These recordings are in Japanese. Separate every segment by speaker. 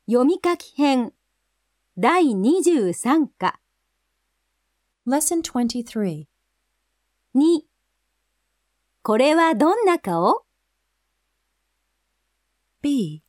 Speaker 1: 読み書き編第23課
Speaker 2: Lesson 23.
Speaker 1: 2これはどんな顔？
Speaker 2: B.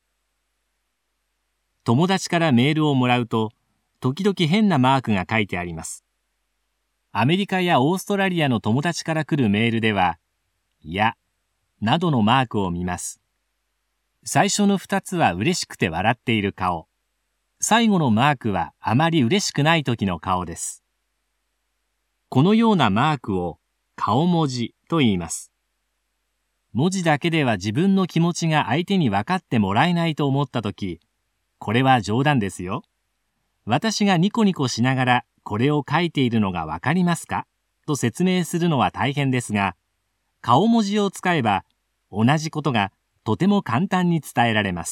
Speaker 3: 友達からメールをもらうと、時々変なマークが書いてあります。アメリカやオーストラリアの友達から来るメールでは、や、などのマークを見ます。最初の2つは嬉しくて笑っている顔。最後のマークはあまり嬉しくない時の顔です。このようなマークを顔文字と言います。文字だけでは自分の気持ちが相手に分かってもらえないと思ったとき、これは冗談ですよ。私がニコニコしながらこれを書いているのが分かりますかと説明するのは大変ですが、顔文字を使えば同じことがとても簡単に伝えられます。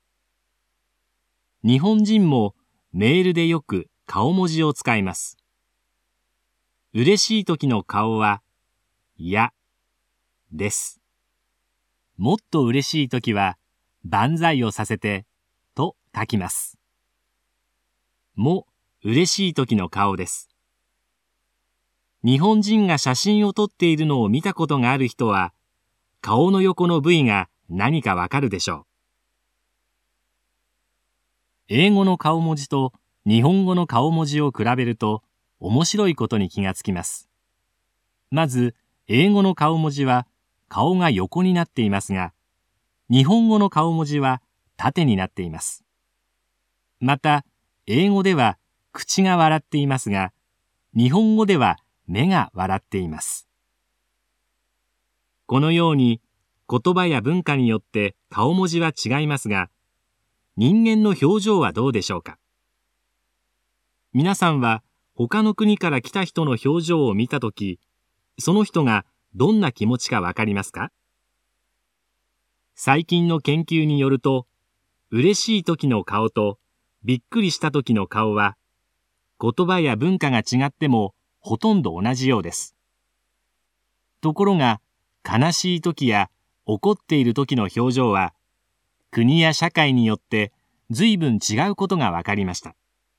Speaker 3: 日本人もメールでよく顔文字を使います。嬉しい時の顔は、や、です。もっと嬉しい時は、万歳をさせて、と書きます。も、嬉しい時の顔です。日本人が写真を撮っているのを見たことがある人は、顔の横の部位が何かわかるでしょう。英語の顔文字と日本語の顔文字を比べると、面白いことに気がつきます。まず、英語の顔文字は顔が横になっていますが、日本語の顔文字は縦になっています。また、英語では口が笑っていますが、日本語では目が笑っています。このように言葉や文化によって顔文字は違いますが、人間の表情はどうでしょうか。皆さんは他の国から来た人の表情を見たとき、その人がどんな気持ちかわかりますか？最近の研究によると、嬉しい時の顔とびっくりした時の顔は、言葉や文化が違ってもほとんど同じようです。ところが、悲しい時や怒っている時の表情は、国や社会によって随分違うことがわかりました。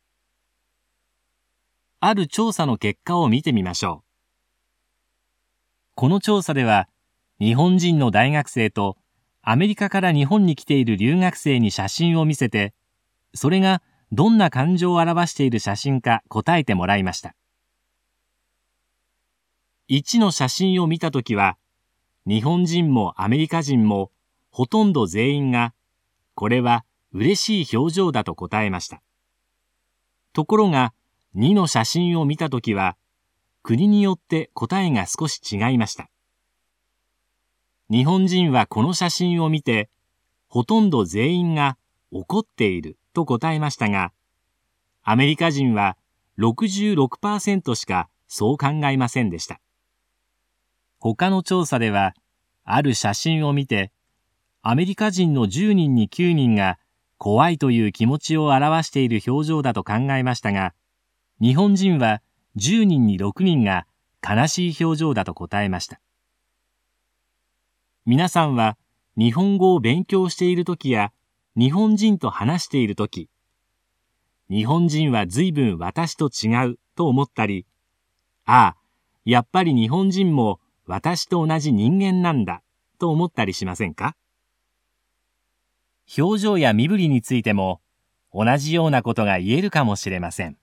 Speaker 3: ある調査の結果を見てみましょう。この調査では、日本人の大学生とアメリカから日本に来ている留学生に写真を見せて、それがどんな感情を表している写真か答えてもらいました。1の写真を見たときは、日本人もアメリカ人もほとんど全員が、これは嬉しい表情だと答えました。ところが、2の写真を見たときは、国によって答えが少し違いました。日本人はこの写真を見て、ほとんど全員が怒っていると答えましたが、アメリカ人は 66% しかそう考えませんでした。他の調査では、ある写真を見て、アメリカ人の10人に9人が怖いという気持ちを表している表情だと考えましたが、日本人は10人に6人が悲しい表情だと答えました。皆さんは日本語を勉強しているときや日本人と話しているとき、日本人は随分私と違うと思ったり、ああ、やっぱり日本人も私と同じ人間なんだと思ったりしませんか？表情や身振りについても同じようなことが言えるかもしれません。